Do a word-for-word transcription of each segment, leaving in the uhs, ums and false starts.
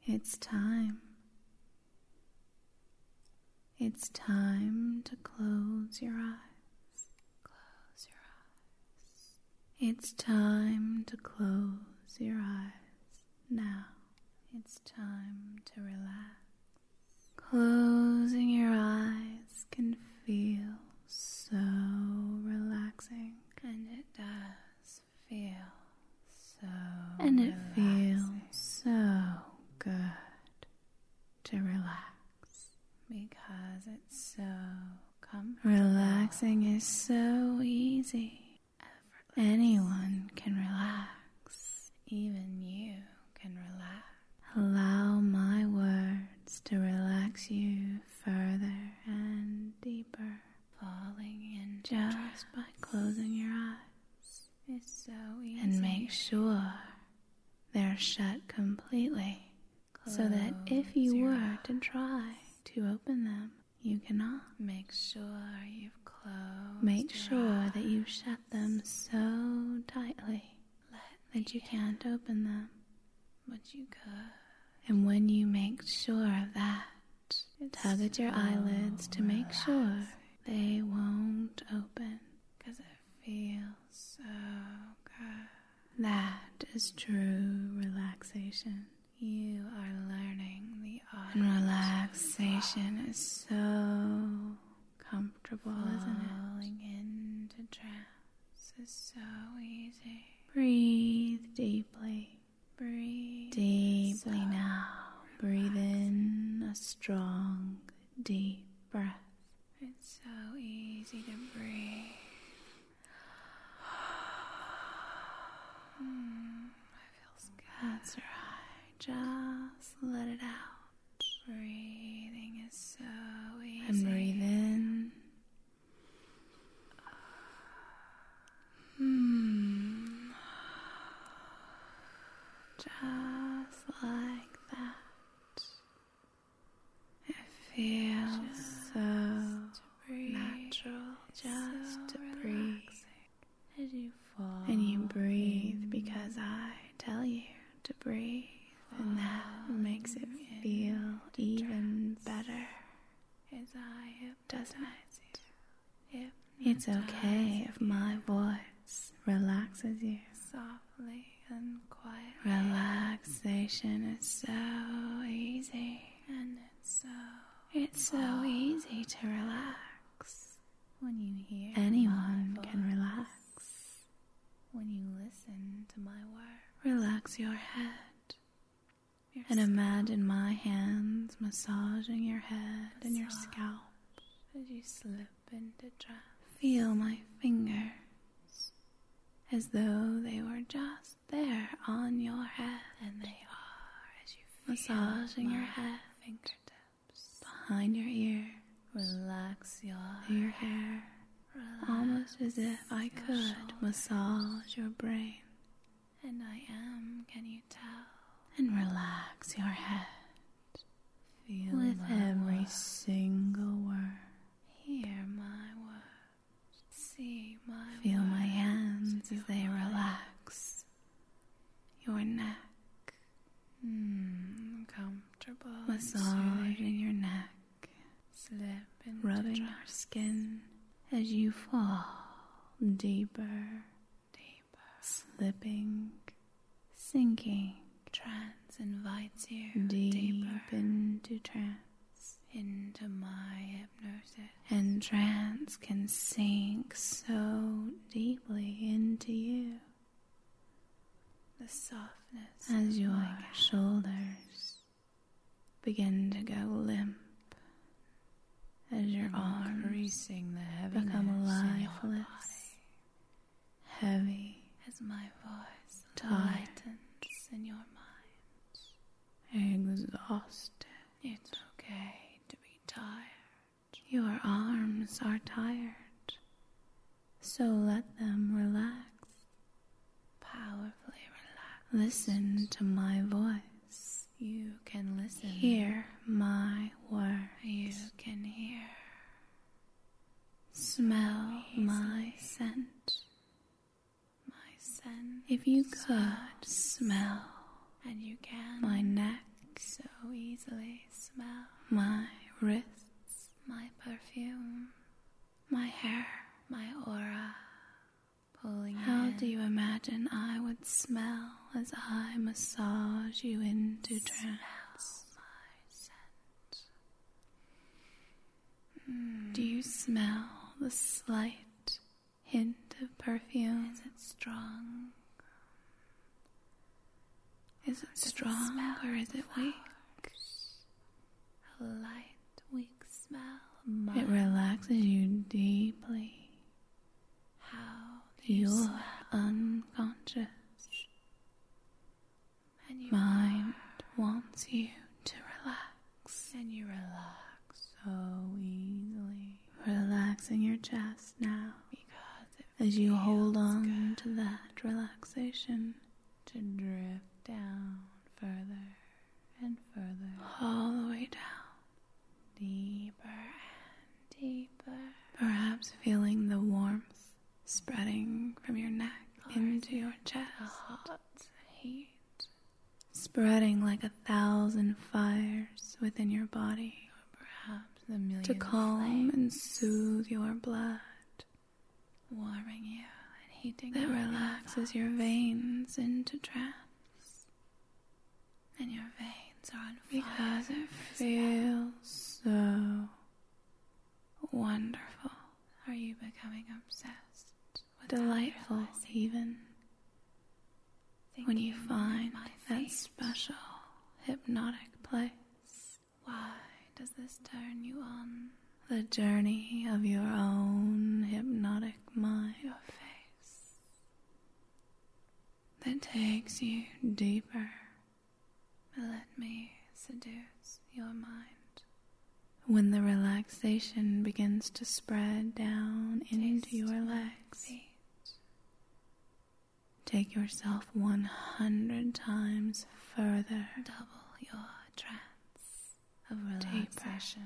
It's time. It's time to close your eyes. Close your eyes. It's time to close your eyes now. It's time to relax. Closing your eyes can feel so relaxing, and it does feel so and it relaxing. Feels so good to relax because it's so comfortable. Relaxing is so easy. Anyone can relax. Even you can relax. Allow my words to relax you further and deeper, falling in just by closing your eyes. It's so easy. And make sure they're shut completely, Close so that if you were eyes. to try to open them, you cannot. Make sure you've closed Make sure eyes. that you shut them so tightly Let that you can't open them, but you could. And when you make sure of that, it's tug at your so eyelids to make relaxing. sure they won't open, because it feels so good. That is true relaxation. You are learning the art. And relaxation is so comfortable, Falling isn't it? Falling into trance is so easy. Breathe deeply. Breathe deeply so now. Breathe in a strong, deep breath. It's so easy to breathe. Mm, it feels good. That's right. Just let it out. Breathing is so easy. And breathe in. Hmm. Just like that. It feels just so natural just so to breathe. As you fall. And you breathe because I tell you to breathe. And that makes it feel even better. As I doesn't it? It's okay if my voice relaxes you. Softly and quietly. Relaxation is so easy. And it's so It's so easy to relax. When you hear Anyone can relax. When you listen to my words. Relax your head. Your and scalp. Imagine my hands massaging your head Massage. and your scalp. As you slip into trance. Feel my fingers as though they were just there on your head. And they are as you feel massaging your head, fingertips behind your ear. Relax your, your hair, relax almost as if I could shoulders. massage your brain. And I am, can you tell? And relax your head. Feel with every word. single word. Hear my words. See my Feel words. my hands as they relax your neck. Mm, comfortable. Massaging your neck. Slip into Rubbing trance. your skin as you fall deeper, deeper. Slipping, sinking. Trance invites you deep deeper into trance, into my hypnosis. And trance can sink so deeply into you. The softness as your like shoulders begin to go limp, as your arms increasing the become lifeless, heavy as my voice tightens in your mind. Exhausted. It's okay to be tired. Your arms are tired, so let them relax. Powerfully relax. Listen to my voice. You can listen. Hear my words. You can hear. Smell my scent. My scent. If you could smell, and you can, my neck so as I massage you into trance. Mm. Do you smell the slight hint of perfume? Is it strong? Is it strong or is it weak? A light, weak smell. It relaxes you deeply. How do you You're smell? unconscious. And you Mind wants you to relax. and you relax so easily Relaxing your chest now because it as you hold feels on good to that relaxation to drift down further and further, all the way down. deeper and deeper. Perhaps feeling the warmth spreading from your neck Or into your chest. A hot heat. Spreading like a thousand fires within your body Perhaps the million to calm and soothe your blood. warming you and heating That up relaxes your veins into trance and your veins are on fire because it as feels so wonderful, well. Are you becoming obsessed with delightful realizing, even when you thinking find my that feet? special hypnotic place, Why does this turn you on? the journey of your own hypnotic mind Your face. that takes you deeper. Let me seduce your mind. When the relaxation begins to spread down into Taste your my legs, feet. take yourself one hundred times further, Double your trance of Deeper. relaxation.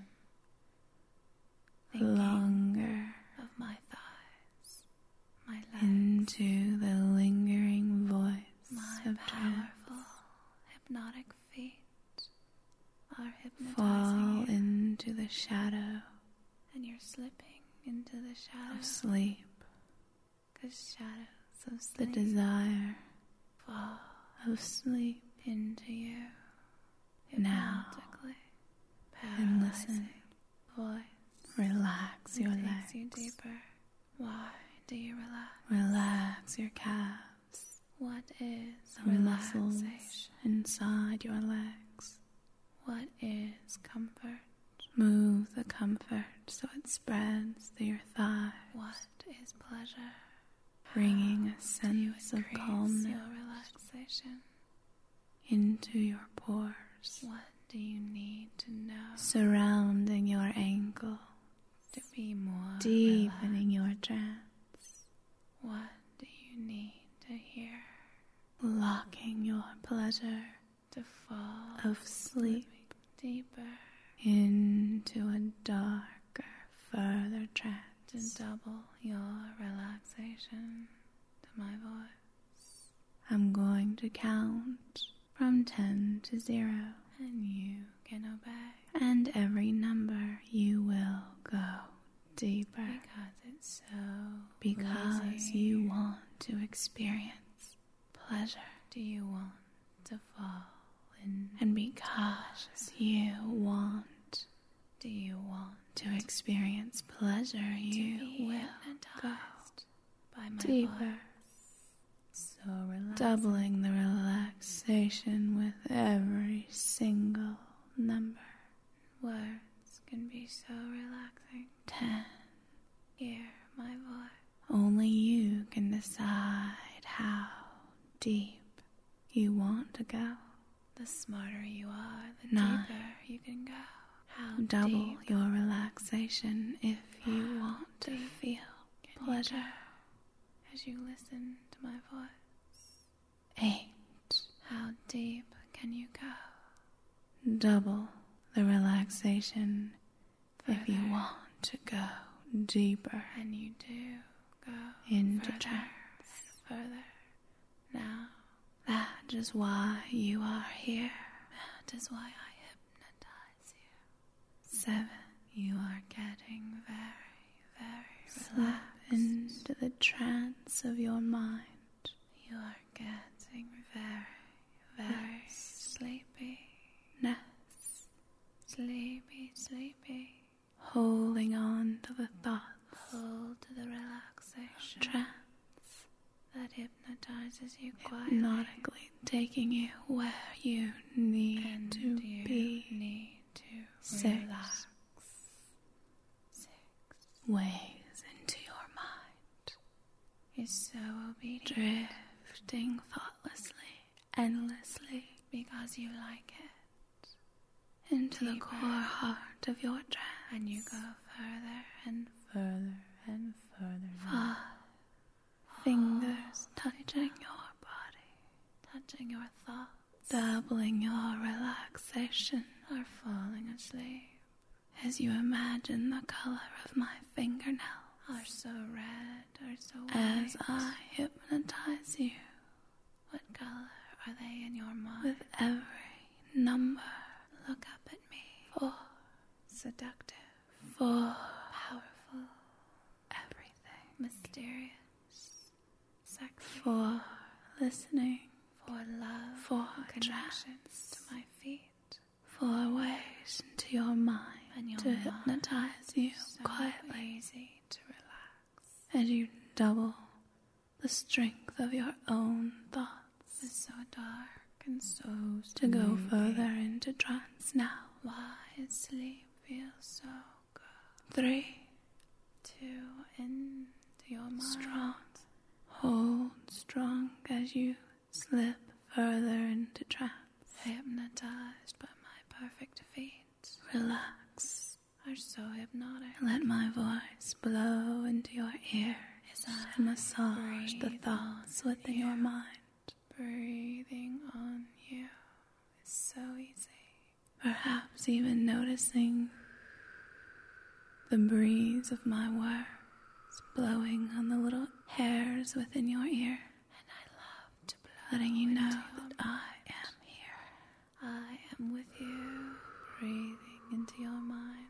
Thinking longer of my thighs, my legs, into the lingering voice my of trance. powerful hypnotic feet are hypnotizing Fall you, into the shadow and you're slipping into the shadow of sleep, because shadows of the sleep desire fall of sleep. into you Now, hypnotically, and listen. paralyzing voice Relax that your takes legs. you deeper. Why do you relax? Relax your calves, What is the muscles relaxation? inside your legs. What is comfort? Move the comfort so it spreads through your thighs, What is pleasure? bringing a Do you sense of increase calmness your relaxation? into your pores, What do you need to know surrounding your ankle, to be more deepening your trance, relaxed? What do you need to hear locking your pleasure to fall of sleep deeper, into a darker, further to trance? double your relaxation to my voice? I'm going to count from ten to zero, And you can obey and every number you will go deeper because it's so because easy. you want to experience pleasure, Do you want to fall in? and because you want Do you want to experience pleasure, to you be will go hypnotized by my deeper, voice? So relaxed. doubling the relaxation with every single number. Words can be so relaxing. Ten. Hear my voice. Only you can decide how deep you want to go. The smarter you are, the Nine. deeper you can go. How Double deep your relaxation if you want to deep feel can you pleasure. go as you listen to my voice? Eight. How deep can you go? Double the relaxation if you Further. want to go deeper And you do go into further trance. and further. Now, That is why you are here. that is why I hypnotize you. Seven. You are getting very, very Slip relaxed. into the trance of your mind. You are getting getting very, very sleepy. Nest. Sleepy, sleepy. Holding on to the thoughts. Hold to the relaxation. Trance. That hypnotizes you quietly. Hypnotically taking you where you need and to you be. Need to Six. Relax. Six. Ways into your mind. Is so obedient. Drifting thoughtlessly, endlessly, because you like it. Into Deeper. The core heart of your trance. And you go further and further and further. Five. Fingers touching your body, touching your thoughts, doubling your relaxation, or falling asleep. As you imagine the color of my fingernails are so red or so white. As I hypnotize you, what color are they in your mind? With every number, look up at me. Four, seductive. Four, powerful. Everything, mysterious. Sexy. For listening, for love, for connections to my feet, for ways into your mind and your to mind hypnotize you so quietly, easy to relax as you double the strength of your own thoughts. It's so dark and so to go further into trance now. Why sleep feels so good? Three, two, into your mind. Strong. Hold strong as you slip further into trance. Hypnotized by my perfect feet. Relax. Are so hypnotic. Let my voice blow into your ears and massage the thoughts within you. Your mind. Breathing on you is so easy. Perhaps even noticing the breeze of my words blowing on the little hairs within your ear. And I love to blow, letting you know that I am here. I am with you, breathing into your mind,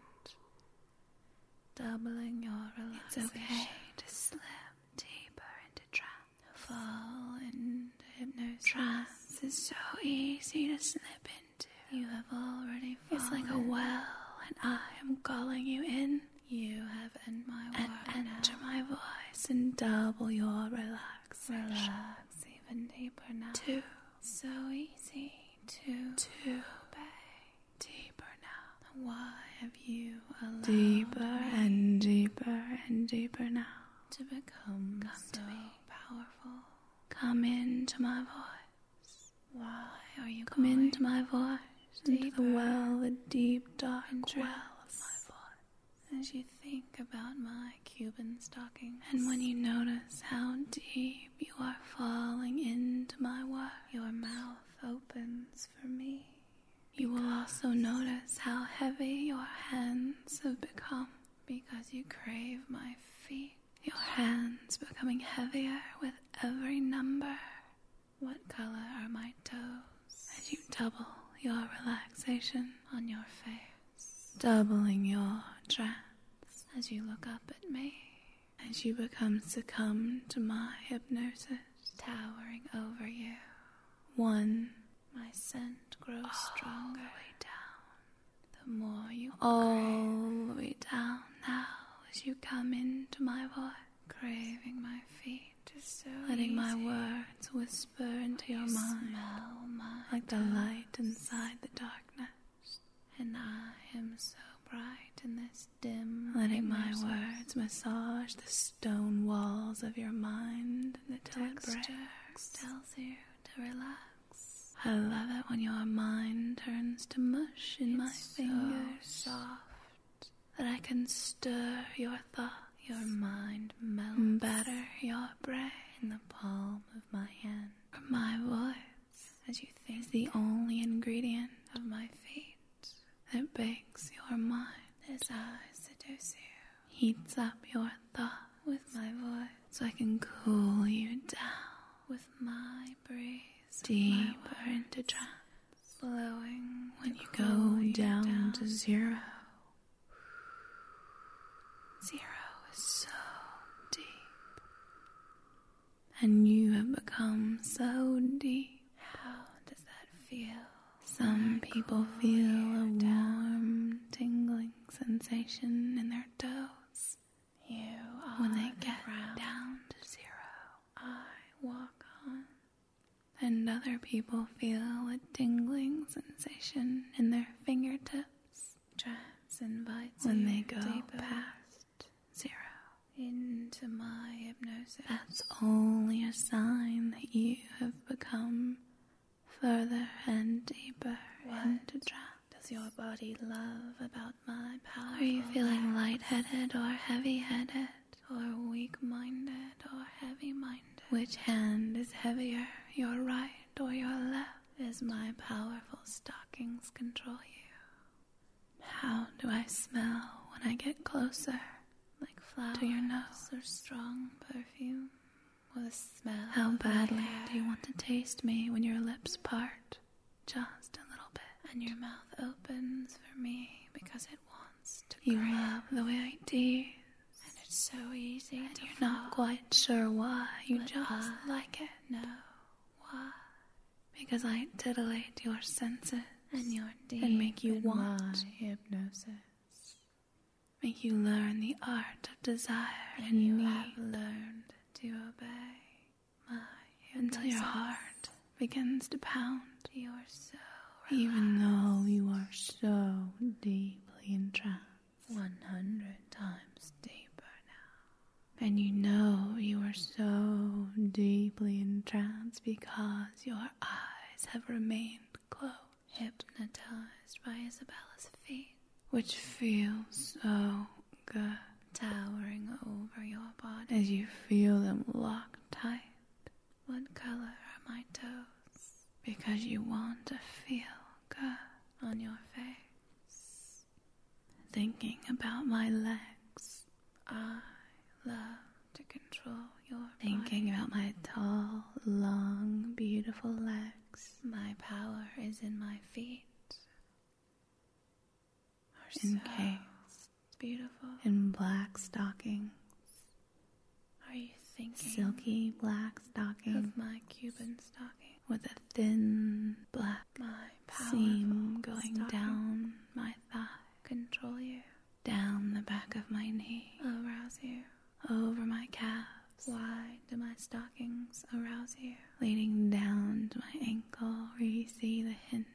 doubling your relaxation. It's okay to slip deeper into trance. Fall into hypnosis. Trance is so easy to slip into. You have already fallen. It's like a well, and I am calling you in. You have in my word and enter now. My voice and double your relaxation. Relax even deeper now. Two. So easy to Two. Obey. Deeper now. Why have you allowed deeper me and deeper and deeper now to become Come so to me. Powerful? Come into my voice. Why are you Come going into my voice? Deeper. Into the well, the deep dark well. As you think about my Cuban stockings, and when you notice how deep you are falling into my work, your mouth opens for me. You will also notice how heavy your hands have become because you crave my feet. Your hands becoming heavier with every number. What color are my toes? As you double your relaxation on your face, doubling your trance as you look up at me, as you become succumbed to my hypnosis, towering over you. One, my scent grows all stronger. The way down, the more you all crave. The way down now as you come into my voice, craving my feet is so letting easy. My words whisper into your you mind, smell my like the light inside the darkness, and I am so bright in this dim, letting my words massage the stone walls of your mind, and the texture tells you to relax. I love it when your mind turns to mush in it's my fingers, so soft that I can stir your thoughts. Your mind melts, batter your brain in the palm of my hand. My voice, as you think, is the only ingredient of my feet that bakes your mind. As I seduce you, heats up your thought with my voice, so I can cool you down with my breeze, deeper my into trance, blowing when you go you down, down to zero. Zero is so deep, and you have become so deep. How does that feel? Some people feel a warm, tingling sensation in their toes. You are When they the get ground. down to zero, I walk on. and other people feel a tingling sensation in their fingertips Trance invites when you they go deeper past zero. into my hypnosis. That's only a sign that you have become further and deeper What into trance. does your body love about my power? Are you feeling lightheaded or heavy-headed? Or weak-minded or heavy-minded? Which hand is heavier, your right or your left? Is my powerful stockings control you? How do I smell when I get closer? Like flowers To your nose. or strong perfume? Or the smell How of my badly hair? do you want to taste me when your lips part? Just a little bit. And your mouth opens for me because it wants to You grab. love the way I tease, And it's so easy and to you're not fall. quite sure why. You But just I like it. No. Why? Because I titillate your senses, And you're deep and make you in want. my hypnosis. make you learn the art of desire And in you me have learned to obey my hypnosis. until your heart begins to pound. You're so Even though you are so deeply entranced, one hundred times deeper now. and you know you are so deeply entranced because your eyes have remained closed, Hypnotized by Isabella's feet, which feels so good towering over your body. as you feel them locked tight What color are my toes? because you want to feel good. On your face. Thinking about my legs, I love to control your thinking body. about my tall, long, beautiful legs. My power is in my feet. Are so Encased beautiful. in black stockings, Are you thinking silky black stockings of my Cuban stocking? with a thin black My powerful seam going stocking down my thigh, control you, down the back of my knee, arouse you. over my calves, Why do my stockings arouse you? leading down to my ankle where you see the hint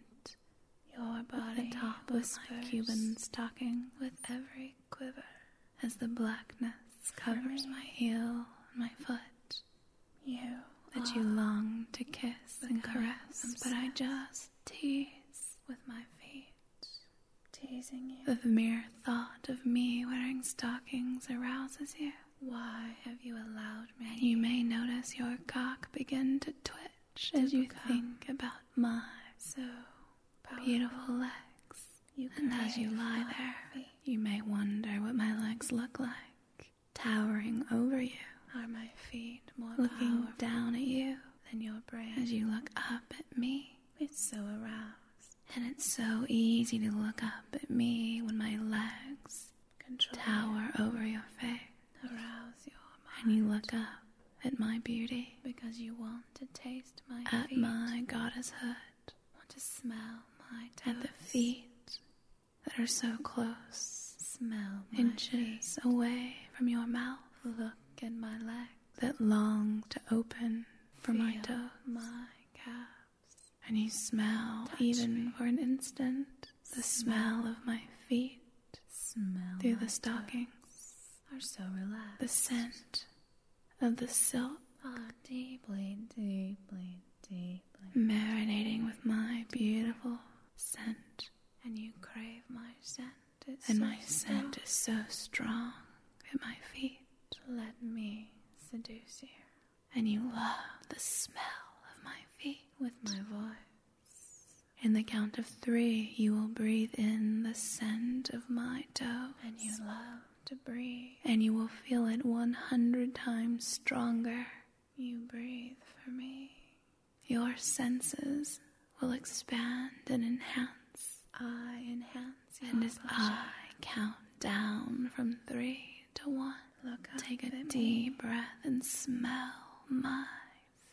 Your of body the top of whispers my Cuban stocking with every quiver. as the blackness covers me. my heel and my foot You that are you long to kiss and becoming caress, but I just tease. with my feet, teasing you. The mere thought of me wearing stockings arouses you, Why have you allowed me? and you may notice your cock begin to twitch as you think about my so powerful. beautiful legs. You And as you crave lie my there, feet. you may wonder what my legs look like, towering over you, Are my feet more looking powerful down at you than your brain? as you look up at me. It's so aroused. And it's so easy to look up at me when my legs Control tower over your face, you. Arouse your mind. and you look up at my beauty, Because you want to taste my at feet. my goddesshood, Want to smell my toes. at the feet that are so close, Smell my inches feet. away from your mouth, Look at my legs. that long to open for my Feel toes. my calves. And you smell, Touch even me. for an instant, the smell of my feet Smell through my the stockings, toes. Are so relaxed. the scent of the silk Are deeply, deeply, deeply. marinating with my beautiful scent. And you crave my scent. It's And so my scent strong. is so strong at my feet, Let me seduce you and you love the smell of my feet. with my voice. In the count of three, you will breathe in the scent of my toes, And you love to breathe. and you will feel it one hundred times stronger. You breathe for me. Your senses will expand and enhance, I enhance your and as pleasure. I count down from three to one, Look up take a at me. deep breath and smell my feet.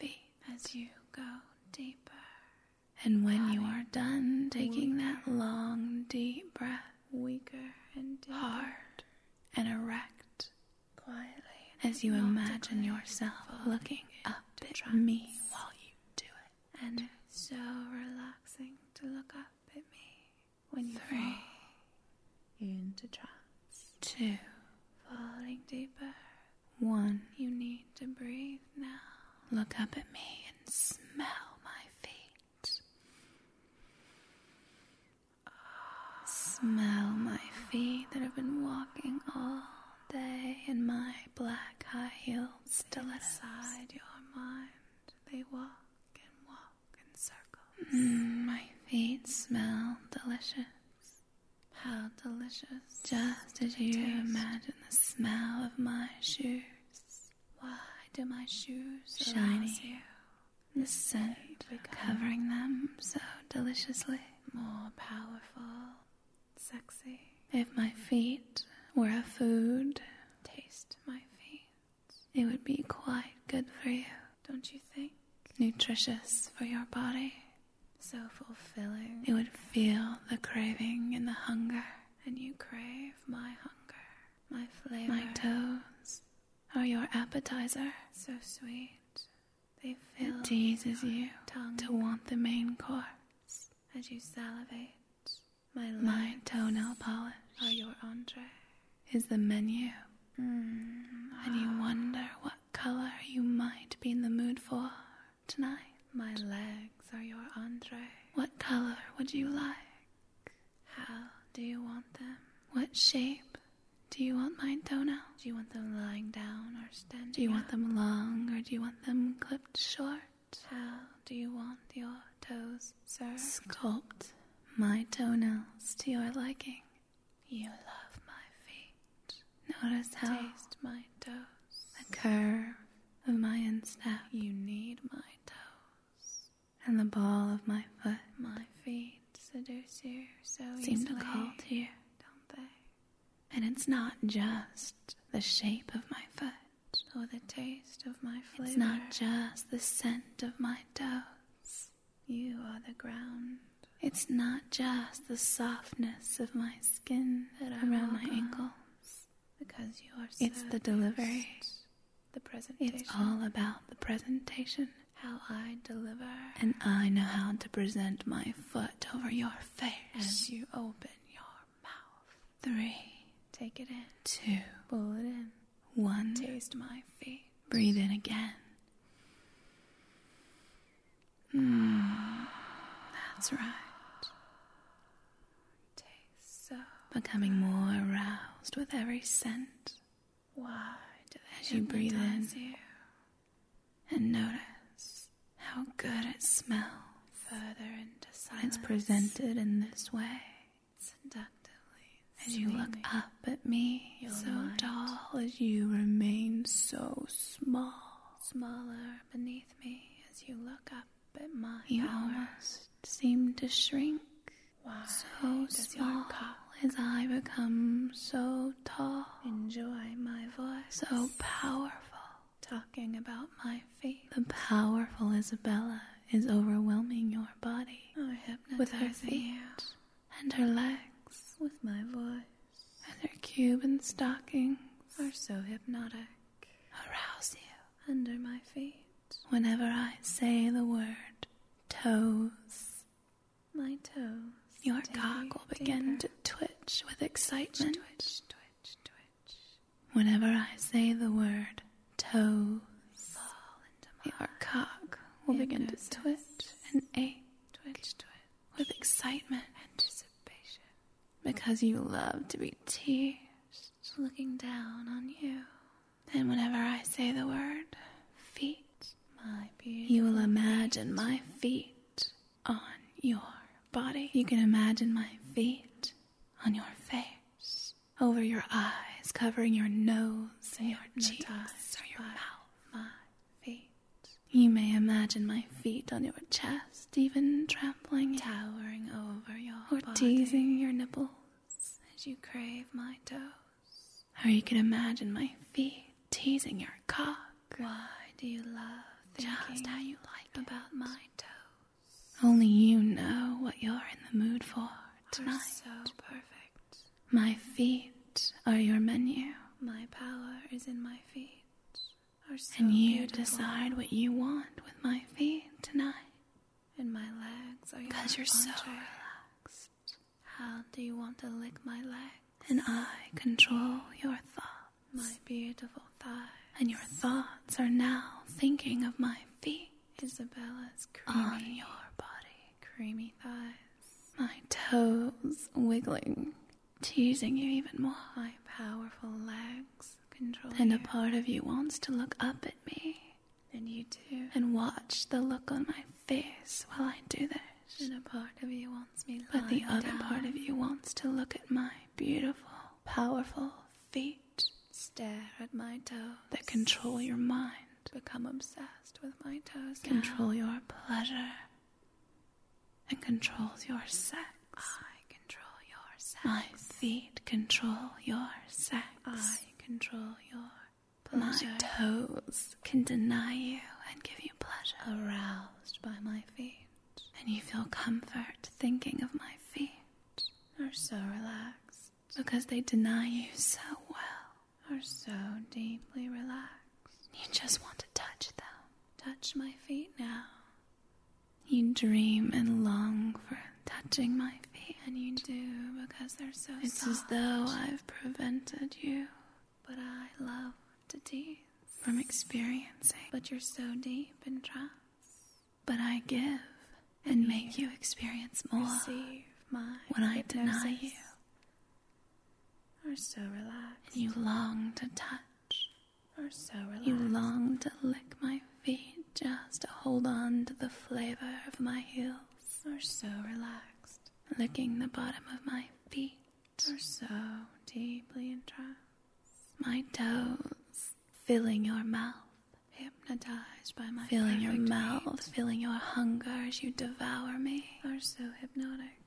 as you go deeper. And when you are done taking that long, deep breath, weaker and deeper, hard and erect, quietly, as you imagine yourself looking up at me while you do it. And it's so relaxing to look up at me when you Three, fall into trance. Two, falling deeper. One, you need to breathe now. Look up at me and smell my feet. Smell my feet that have been walking all day in my black high heeled stilettos. Inside your mind, they walk and walk in circles. Mm, my feet smell delicious. How delicious. Just as you imagine the smell of my shoes. Why do my shoes shiny? You? The scent covering them so deliciously. More powerful, sexy. If my feet were a food, taste my feet. It would be quite good for you, don't you think? Nutritious for your body. So fulfilling. It would feel the craving and the hunger. And you crave my hunger, my flavor. My toes are your appetizer. So sweet. They fill. It teases you tongue to want the main course. As you salivate, my legs, my toenail polish are your entree. Is the menu. Mm, and you wonder what color you might be in the mood for tonight. My legs are your entree. What color would you like? How do you want them? What shape do you want my toenails? Do you want them lying down or standing up? Do you want them long or do you want them clipped short? How do you want your toes served? Sculpt my toenails to your liking. You love my feet. Notice how taste my toes. The curve of my instep. You need my toes. And the ball of my foot. My feet seduce you so easily. Seem to call to you, don't they? And it's not just the shape of my foot. Or the taste of my flavor. It's not just the scent of my toes. You are the ground. It's not just the softness of my skin that around my ankles. Because you are so It's the delivery. The presentation. It's all about the presentation. How I deliver. And I know how to present my foot over your face. As you open your mouth. Three. Take it in. Two. Pull it in. One. Taste my feet. Breathe in again. Mm, that's right. Taste so becoming more aroused with every scent. Why do they As you breathe in you? And notice how good it smells. Further into silence. It's presented in this way. Seductively. As you look up at me, so mind. Tall as you remain so small. Smaller beneath me as you look up at my You power. Almost seem to shrink. Why so small as I become so tall. Enjoy my voice. So powerful. Talking about my feet. The powerful Isabella is overwhelming your body. Oh, with her feet you. And her legs. With my voice. And her Cuban stockings are so hypnotic. Arouse you under my feet. Whenever I say the word toes, my toes. Your cock will begin to twitch with excitement. Twitch, twitch, twitch. Whenever I say the word toes, fall into my your cock will begin to twitch and ache. Twitch, twitch. With excitement. Anticipation. Because you love to be teased. Looking down on you. And whenever I say the word feet, my beautiful you will imagine feet. My feet on your body. You can imagine my feet on your face, over your eyes, covering your nose and your cheeks or your mouth. My feet. You may imagine my feet on your chest, even trampling, towering over your or body. Teasing your nipples as you crave my toes. Or you can imagine my feet teasing your cock. Why do you love just how you like about it. My toes. Only you know what you're in the mood for tonight. Are so perfect. My feet are your menu. My power is in my feet. Are so and you beautiful. decide what you want with my feet tonight. And my legs are your Because you're pleasure. so relaxed. How do you want to lick my legs? And I control your thoughts. My beautiful thighs. And your thoughts are now thinking of my feet. Isabella's creamy, on your body. creamy thighs. My toes wiggling, teasing you even more. My powerful legs control And you. a part of you wants to look up at me. And you do. And watch the look on my face while I do this. And a part of you wants me But the lying other down. part of you wants to look at my beautiful, powerful feet Stare at my toes. that control your mind. Become obsessed with my toes now. Control your pleasure. And controls your sex. I control your sex. My feet control your sex. I control your My pleasure. toes can deny you and give you pleasure. Aroused by my feet. And you feel comfort thinking of my feet. Are so relaxed. Because they deny you so well. Are so deeply relaxed. You just want to touch them. Touch my feet now. You dream and long for touching my feet. And you do because they're so It's soft. as though I've prevented you But I love to tease. from experiencing. But you're so deep in trance. But I give and make you experience more Receive my when I hypnosis. deny you. Are so relaxed. And you long to touch. Are so relaxed. You long to lick my feet just to hold on to the flavor of my heels. Are so relaxed. Licking the bottom of my feet. Are so deeply entranced. My toes filling your mouth. Hypnotized by my Filling your perfect mouth, feet. filling your hunger as you devour me. Are so hypnotic.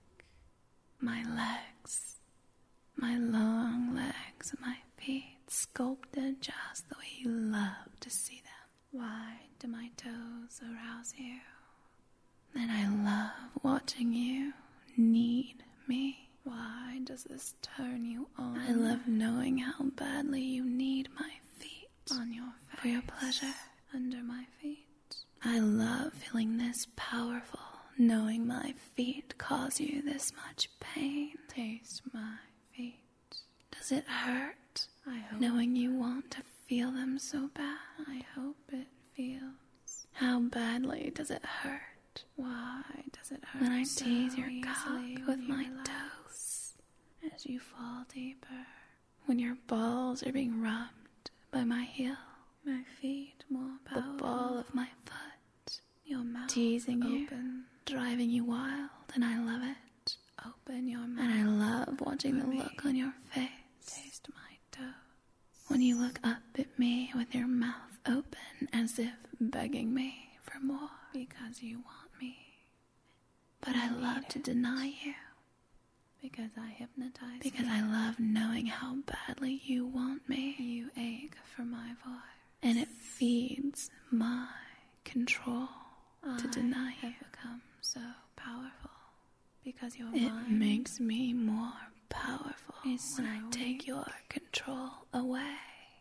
My legs, my long legs and my feet sculpted just the way you love to see them. Why do my toes arouse you? And I love watching you need me. Why does this turn you on? I love knowing how badly you need my feet on your face. for your pleasure. Under my feet. I love feeling this powerful, knowing my feet cause you this much pain. Taste my feet. Does it hurt? I hope. Knowing you want to feel them so bad. I hope it feels. How badly does it hurt Why does it hurt when I so tease your easily cock when with you my relax? toes? As you fall deeper. When your balls are being rubbed by my heel, My feet more the powerful. ball of my foot, Your mouth teasing you, open. driving you wild, and I love it. Open your mouth. And I love watching for the me. look on your face Taste my toes. when you look up at me with your mouth open as if begging me for more. Because you want me. But I love to deny you Because I hypnotize because you. I love knowing how badly you want me. You ache for my voice. And it feeds my control to I deny have you. become so powerful. Because your It mind makes me more powerful is when I so take weak. your control away.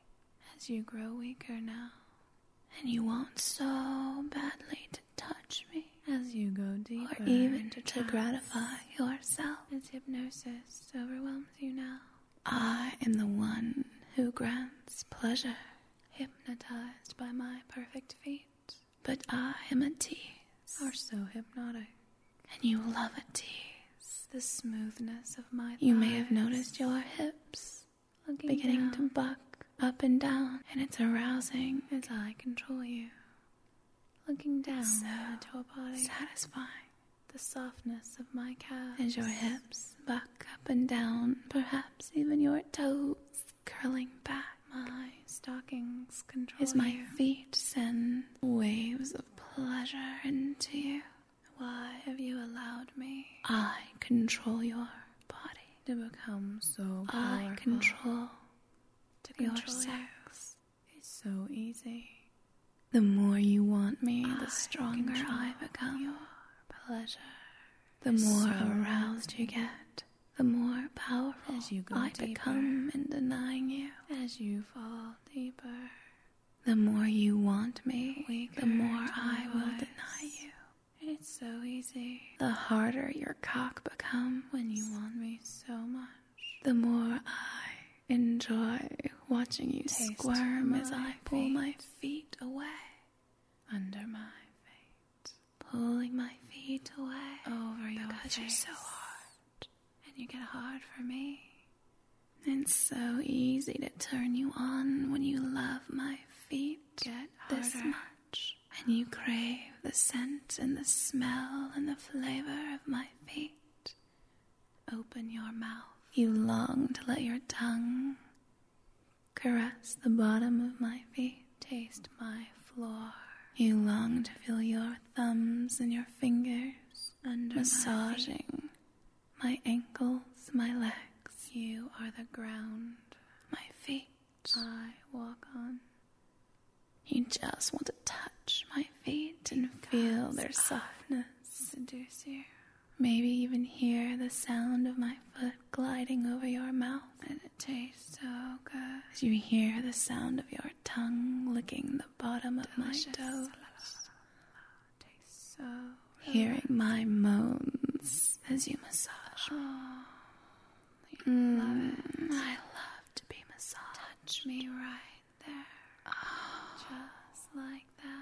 As you grow weaker now. And you want so badly to touch me. As you go deeper Or even into to trance. gratify yourself. As hypnosis overwhelms you now. I am the one who grants pleasure. Hypnotized by my perfect feet. But I am a tease. Are so hypnotic. And you love a tease. The smoothness of my thighs. You may have noticed your hips Looking beginning down to buck up and down, and it's arousing. as I control you. Looking down It's so at your body. satisfying. The softness of my calves. As your hips buck up and down, perhaps even your toes curling back. My stockings control As my you. feet send waves of pleasure into you, Why have you allowed me I control your body. to become so powerful? I control to your control you sex. is so easy. The more you want me, the stronger I become. Your pleasure. The more aroused you get, the more powerful as you go I deeper, become in denying you. As you fall deeper, the more you want me, weaker, the more I will deny you. It's so easy. The harder your cock becomes when you want me so much, the more I enjoy watching you Taste squirm as I pull feet. my feet away. Under my feet, pulling my feet away over your because face. You're so hard, and you get hard for me. It's so easy to turn you on when you love my feet Get this harder. much, and you crave the scent and the smell and the flavor of my feet. Open your mouth. You long to let your tongue caress the bottom of my feet. Taste my floor. You long to feel your thumbs and your fingers under massaging my, my ankles, my legs. You are the ground my feet I walk on. You just want to touch my feet and feel their softness. Seduce you. Maybe even hear the sound of my foot gliding over your mouth. And it tastes so good. As you hear the sound of your tongue licking the bottom of Delicious. my toes. Tastes so Hearing good. my moans as you massage. Oh, you mm, love it. I love to be massaged. Touch me right there. Oh. Just like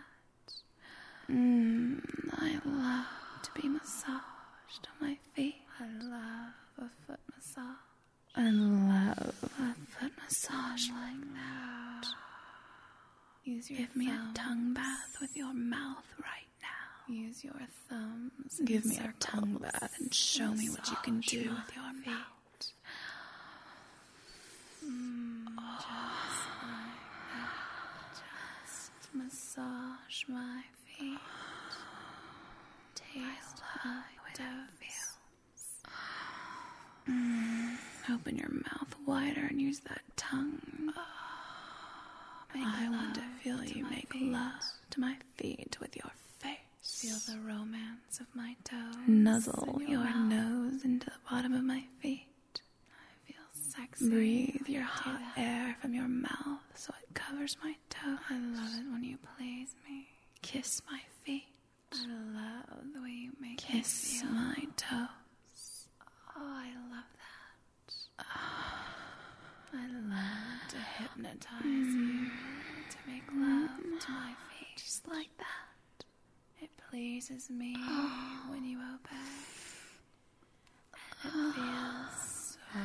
that. Mm, I love to be massaged on my feet. I love a foot massage. I love a foot massage like that. Use your Give me thumbs. a tongue bath with your mouth right now. Use your thumbs. Give me circles. a tongue bath and show me what you can do Massage with your feet. mouth. Mm, oh. Just like that. Just massage my feet. Taste my toes. Mm, open your mouth wider and use that tongue. Make I want to love feel to you my make feet. love to my feet with your face. Feel the romance of my toes. Nuzzle in your, mouth. nose into the bottom of my feet. I feel sexy. Breathe your when you do hot that. air from your mouth so it covers my toes. I love it when you please me. Kiss my feet. I love the way you make Kiss me feel. my toes. Oh, I love that. I love to hypnotize you, to make love to my feet. Just like that. It pleases me when you obey. It feels so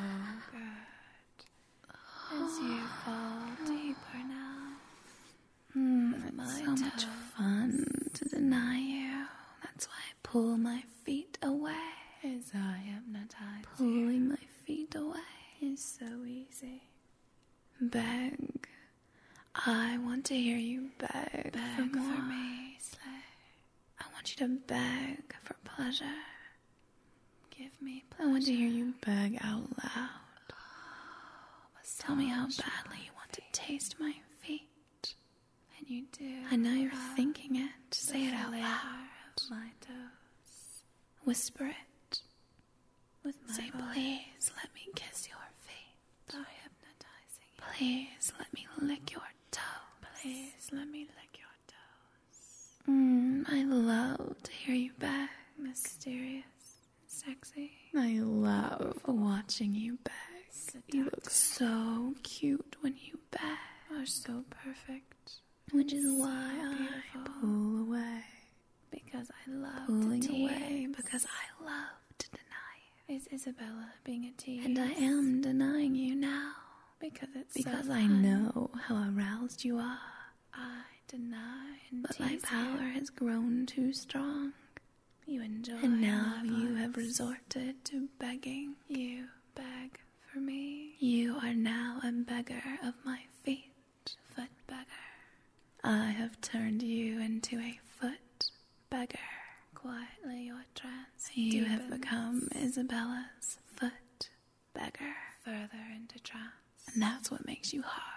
good as you fall deeper now. Mm, With it's my so much toes. fun to deny you. That's why I pull my feet away. As I hypnotize Pulling my feet away. you is so easy. Beg. I want to hear you beg, Beg for more. for me, Slay. I want you to beg for pleasure. Give me I pleasure. want to hear you beg out loud. Tell me how badly you want to taste my feet. And you do. I know you're love thinking it. Say it out flavor loud. of my toes. Whisper it. With my Say, voice. please let me kiss your feet. So hypnotizing you. Please let me lick your toes. Please let me lick your toes. Mm, I love to hear you beg. Mysterious, sexy. I love watching you beg. You look Seductive. so cute when you beg. Are so perfect. Which is why I beautiful. pull away. Because I love Pulling to tease. away because I love to deny you. Is Isabella being a tease? And I am denying you now. Because it's Because so I fun. know how aroused you are. I deny and But my tease power you. has grown too strong. You enjoy And now my you have voice. resorted to begging. You beg for me. You are now a beggar of my feet. Foot beggar. I have turned you into a foot beggar. Quietly your trance You have deepens become Isabella's foot beggar. further into trance. And that's what makes you hard.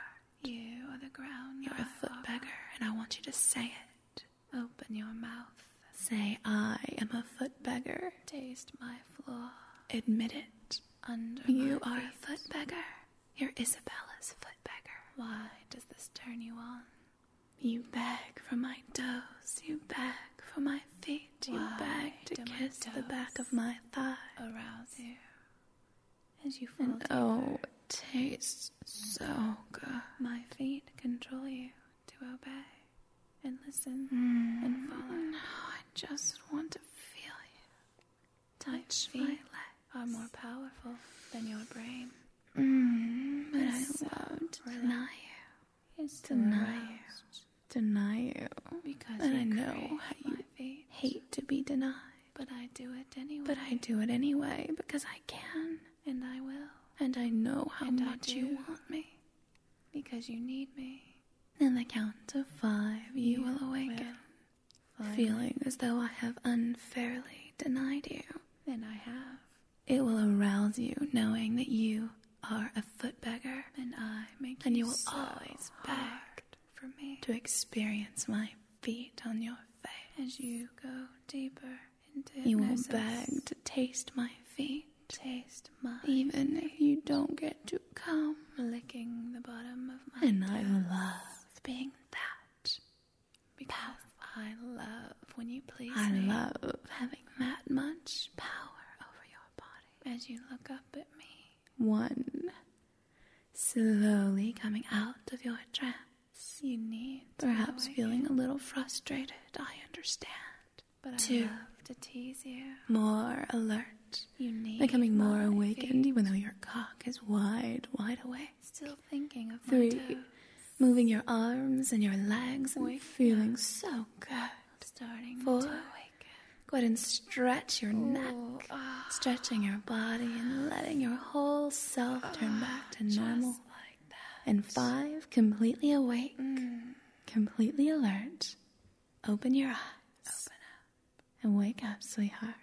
You are the ground. You're a foot beggar, and I want you to say it. Open your mouth. Say, I am a foot beggar. Taste my floor. Admit it. Under You my are feet. a foot beggar. You're Isabella's foot beggar. Why does this turn you on? You beg for my toes. You beg for my feet. You Why beg to do my kiss the toes back of my thigh. Arouse you as you fall And deeper. oh, it tastes so good. My feet control you to obey and listen Mm. and follow. No, I just want to feel you. My Touch feet my legs. are more powerful than your brain. Mm, but I So love to relax. deny you. Is to Deny you. arouse Deny you. because And you I know crave how my you feet. hate to be denied. But I do it anyway. But I do it anyway because I can. And I will. And I know how And I much you do. want me. Because you need me. In the count of five, you, You will awaken, will. feeling as though I have unfairly denied you. And I have. It will arouse you knowing that you are a foot beggar, And I make and you you will so always beg hard for me. to experience my feet on your face. As you go deeper into You will hypnosis, beg to taste my feet, taste my even if you don't get to come. licking the bottom of my And I toes. love being that. Because I love when you please I me. love having that much power over your body. As you look up at me. One, slowly coming out of your trance. You need to Perhaps awaken, feeling a little frustrated, I understand. But I Two. love to tease you. More alert, You need becoming more my awakened feet. even though your cock is wide, wide awake. Still thinking of Three, my toes. moving your arms and your legs and Wake feeling so good. Starting Four. to awaken. Go ahead and stretch your neck, Ooh, ah, stretching your body and letting your whole self turn back to just normal. like that. And five, completely awake, Mm. completely alert. Open your eyes Open up. and wake up, sweetheart.